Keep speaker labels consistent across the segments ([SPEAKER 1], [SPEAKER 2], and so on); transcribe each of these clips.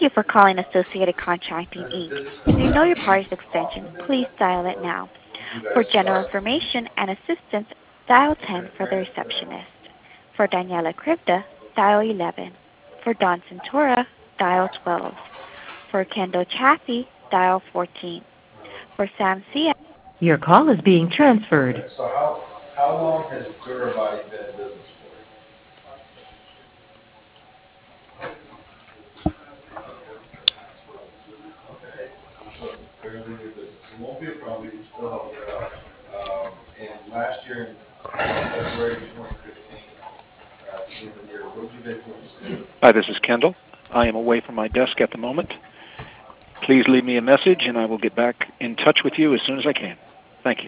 [SPEAKER 1] you for calling Associated Contracting, Inc. If you know your party's extension, please dial it now. For general information and assistance, dial 10 for the receptionist. For Daniela Krivda, dial 11. For Don Centura, dial 12. For Kendall Chaffee, dial 14. For Sam Cia. Your call is being transferred.
[SPEAKER 2] So how long has Durabody been in business for? Okay, so it's a fairly new business. It won't be a problem. We can still help you out. And last year in February 2015, at the end of the year, what did you make for us?
[SPEAKER 3] Hi, this is Kendall. I am away from my desk at the moment. Please leave me a message, and I will get back in touch with you as soon as I can. Thank you.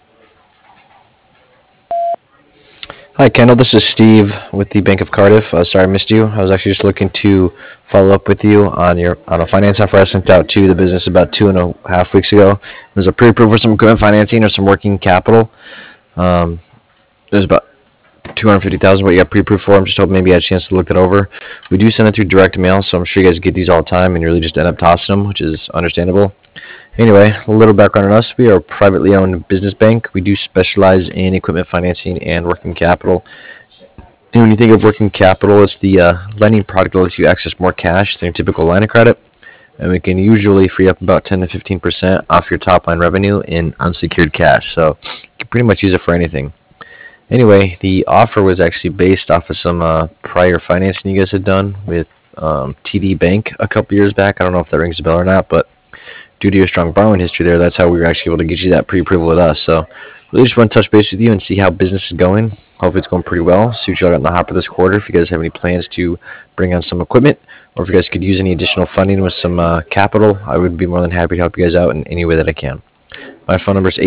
[SPEAKER 4] Hi, Kendall. This is Steve with the Bank of Cardiff. Sorry I missed you. I was actually just looking to follow up with you on a finance offer I sent out to the business about 2.5 weeks ago. There's a pre-approval for some equipment financing or some working capital. There's about 250,000 what you got pre-approved for. I'm just hoping maybe you had a chance to look that over. We do send it through direct mail, so I'm sure you guys get these all the time and you really just end up tossing them, which is understandable. Anyway, a little background on us. We are a privately owned business bank. We do specialize in equipment financing and working capital. And when you think of working capital, it's the lending product that lets you access more cash than your typical line of credit. And we can usually free up about 10 to 15% off your top line revenue in unsecured cash. So you can pretty much use it for anything. Anyway, the offer was actually based off of some prior financing you guys had done with TD Bank a couple years back. I don't know if that rings a bell or not, but due to your strong borrowing history there, that's how we were actually able to get you that pre-approval with us. So really just want to touch base with you and see how business is going. Hopefully it's going pretty well. See what you got in the hopper this quarter. If you guys have any plans to bring on some equipment, or if you guys could use any additional funding with some capital, I would be more than happy to help you guys out in any way that I can. My phone number is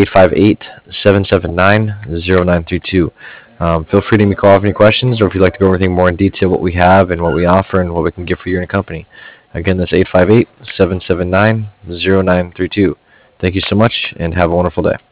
[SPEAKER 4] 858-779-0932. Feel free to give me a call if you have any questions, or if you'd like to go over anything more in detail, what we have and what we offer and what we can give for you and your company. Again, that's 858-779-0932. Thank you so much, and have a wonderful day.